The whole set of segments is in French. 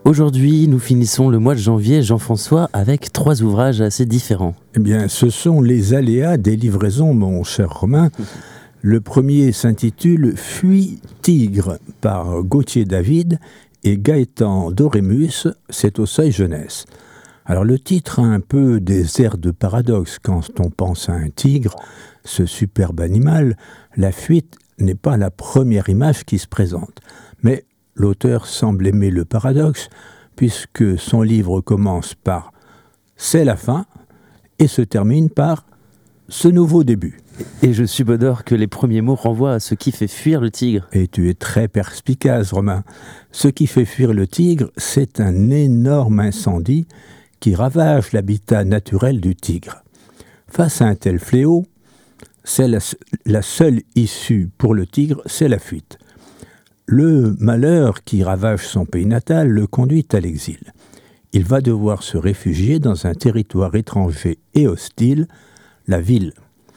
Aujourd'hui, nous finissons le mois de janvier, Jean-François, avec 3 ouvrages assez différents. Eh bien, ce sont les aléas des livraisons, mon cher Romain. Le premier s'intitule « Fuis tigre » par Gauthier David et Gaëtan Dorémus, c'est au Seuil Jeunesse. Alors le titre a un peu des airs de paradoxe quand on pense à un tigre, ce superbe animal. La fuite n'est pas la première image qui se présente. Mais l'auteur semble aimer le paradoxe puisque son livre commence par « c'est la fin » et se termine par « ce nouveau début ». Et je subodore que les premiers mots renvoient à ce qui fait fuir le tigre. Et tu es très perspicace, Romain. Ce qui fait fuir le tigre, c'est un énorme incendie qui ravage l'habitat naturel du tigre. Face à un tel fléau, c'est la seule issue pour le tigre, c'est la fuite. Le malheur qui ravage son pays natal le conduit à l'exil. Il va devoir se réfugier dans un territoire étranger et hostile, la ville.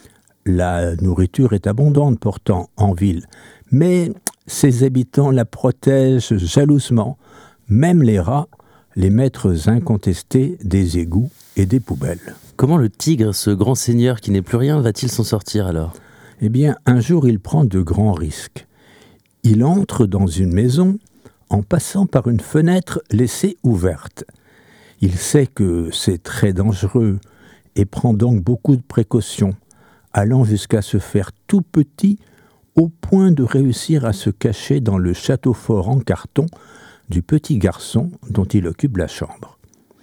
La nourriture est abondante pourtant en ville, mais ses habitants la protègent jalousement, même les rats, les maîtres incontestés des égouts et des poubelles. Comment le tigre, ce grand seigneur qui n'est plus rien, va-t-il s'en sortir alors ? Eh bien, un jour, il prend de grands risques. Il entre dans une maison en passant par une fenêtre laissée ouverte. Il sait que c'est très dangereux et prend donc beaucoup de précautions, allant jusqu'à se faire tout petit au point de réussir à se cacher dans le château fort en carton du petit garçon dont il occupe la chambre.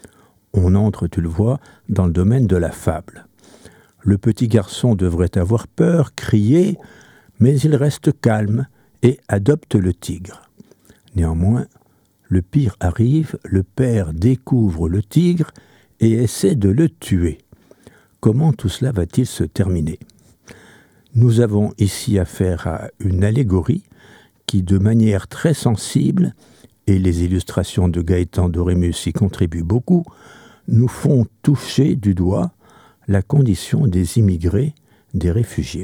On entre, tu le vois, dans le domaine de la fable. Le petit garçon devrait avoir peur, crier, mais il reste calme et adopte le tigre. Néanmoins, le pire arrive, le père découvre le tigre et essaie de le tuer. Comment tout cela va-t-il se terminer ? Nous avons ici affaire à une allégorie qui, de manière très sensible, et les illustrations de Gaëtan Dorémus y contribuent beaucoup, nous font toucher du doigt la condition des immigrés, des réfugiés.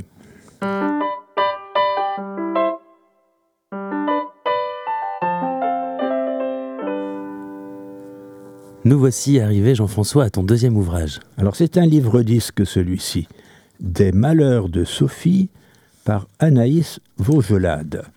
Nous voici arrivés, Jean-François, à ton deuxième ouvrage. Alors c'est un livre-disque celui-ci, Des malheurs de Sophie par Anaïs Vaugelade.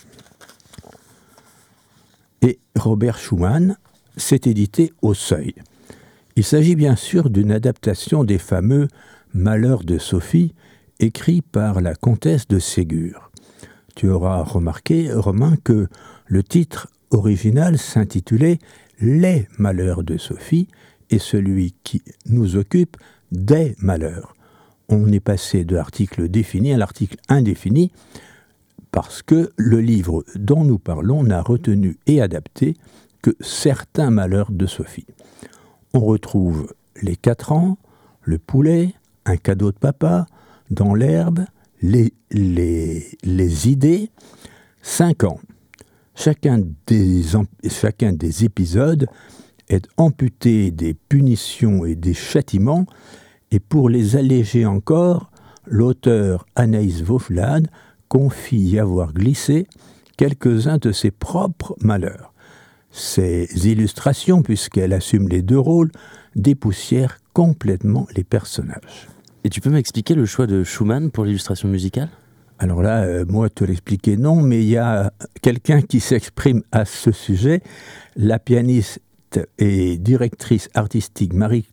Et Robert Schumann, c'est édité au Seuil. Il s'agit bien sûr d'une adaptation des fameux Malheurs de Sophie, écrits par la comtesse de Ségur. Tu auras remarqué, Romain, que le titre original s'intitulait Les malheurs de Sophie et celui qui nous occupe Des malheurs. On est passé de l'article défini à l'article indéfini parce que le livre dont nous parlons n'a retenu et adapté que certains malheurs de Sophie. On retrouve les 4 ans, le poulet, un cadeau de papa, dans l'herbe, les idées, 5 ans. Chacun des épisodes est amputé des punitions et des châtiments, et pour les alléger encore, l'auteur Anaïs Vaugelade confie y avoir glissé quelques-uns de ses propres malheurs. Ces illustrations, puisqu'elle assume les 2 rôles, dépoussièrent complètement les personnages. Et tu peux m'expliquer le choix de Schumann pour l'illustration musicale ? Alors là, moi, te l'expliquer, non, mais il y a quelqu'un qui s'exprime à ce sujet, la pianiste et directrice artistique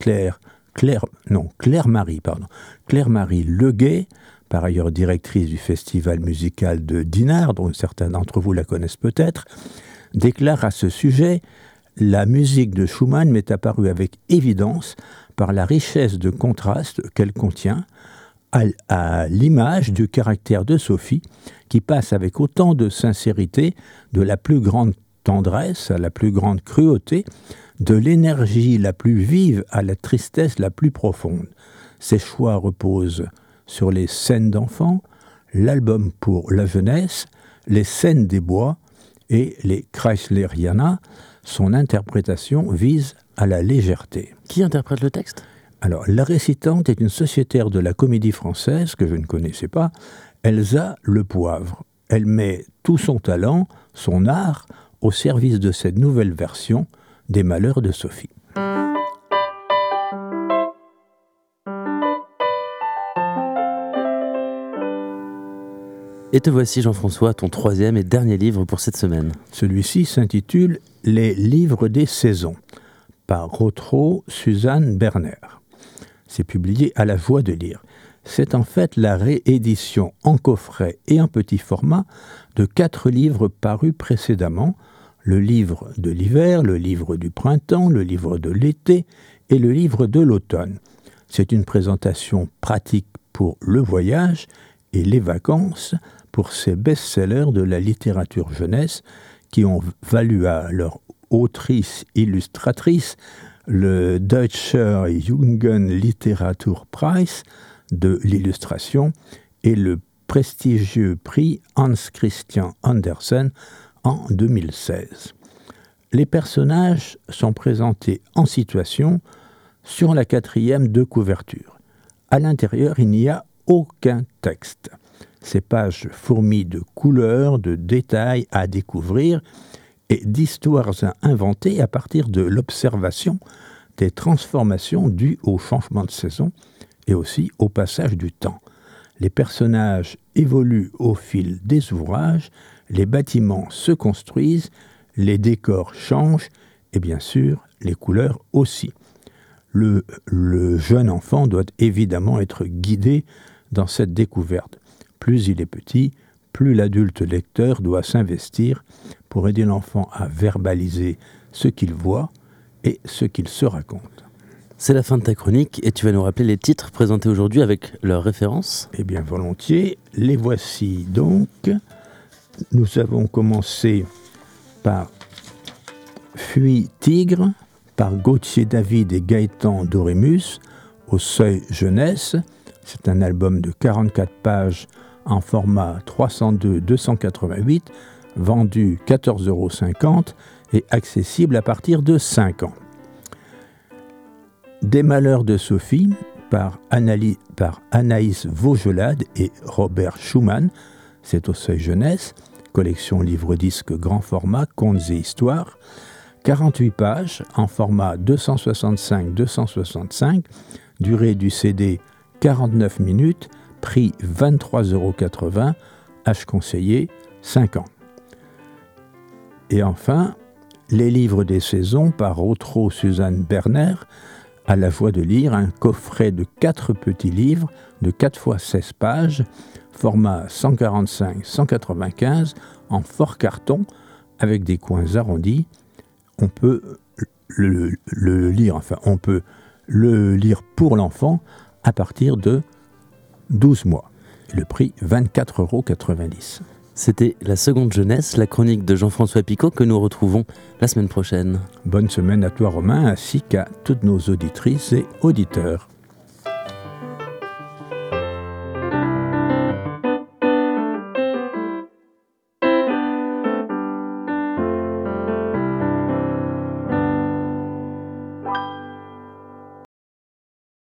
Claire-Marie Leguet, par ailleurs directrice du festival musical de Dinard, dont certains d'entre vous la connaissent peut-être, déclare à ce sujet « La musique de Schumann m'est apparue avec évidence par la richesse de contraste qu'elle contient, à l'image du caractère de Sophie, qui passe avec autant de sincérité, de la plus grande tendresse à la plus grande cruauté, de l'énergie la plus vive à la tristesse la plus profonde. Ses choix reposent sur les scènes d'enfants, l'album pour la jeunesse, les scènes des bois et les Chrysleriana. Son interprétation vise à la légèreté. » Qui interprète le texte ? Alors, la récitante est une sociétaire de la Comédie Française, que je ne connaissais pas, Elsa Le Poivre. Elle met tout son talent, son art, au service de cette nouvelle version des malheurs de Sophie. Et te voici, Jean-François, ton troisième et dernier livre pour cette semaine. Celui-ci s'intitule « Les livres des saisons » par Rothro Suzanne Berner. C'est publié à La Joie de lire. C'est en fait la réédition en coffret et en petit format de 4 livres parus précédemment, le livre de l'hiver, le livre du printemps, le livre de l'été et le livre de l'automne. C'est une présentation pratique pour le voyage et les vacances pour ces best-sellers de la littérature jeunesse qui ont valu à leur autrice illustratrice le Deutscher Jugendliteraturpreis de l'illustration et le prestigieux prix Hans Christian Andersen en 2016. Les personnages sont présentés en situation sur la 4e de couverture. À l'intérieur, il n'y a aucun texte. Ces pages fourmillent de couleurs, de détails à découvrir et d'histoires à inventer à partir de l'observation des transformations dues au changement de saison et aussi au passage du temps. Les personnages évoluent au fil des ouvrages, les bâtiments se construisent, les décors changent et bien sûr les couleurs aussi. Le jeune enfant doit évidemment être guidé dans cette découverte. Plus il est petit, plus l'adulte lecteur doit s'investir pour aider l'enfant à verbaliser ce qu'il voit et ce qu'il se raconte. C'est la fin de ta chronique et tu vas nous rappeler les titres présentés aujourd'hui avec leurs références. Eh bien volontiers, les voici donc. Nous avons commencé par Fuit Tigre, par Gauthier David et Gaëtan Dorémus, au Seuil Jeunesse. C'est un album de 44 pages en format 302-288, vendu 14,50 € et accessible à partir de 5 ans. Des malheurs de Sophie, par Anaïs Vaugelade et Robert Schumann, c'est au Seuil Jeunesse, collection livre-disque grand format, contes et histoires, 48 pages en format 265-265, durée du CD 49 minutes, prix 23,80 €, âge conseillé 5 ans. Et enfin, Les livres des saisons par Rothro Suzanne Berner, à La Joie de lire, un coffret de 4 petits livres de 4 x 16 pages, format 145-195, en fort carton, avec des coins arrondis. On peut le lire pour l'enfant à partir de 12 mois. Le prix 24,90 €. C'était La Seconde Jeunesse, la chronique de Jean-François Picot que nous retrouvons la semaine prochaine. Bonne semaine à toi Romain, ainsi qu'à toutes nos auditrices et auditeurs.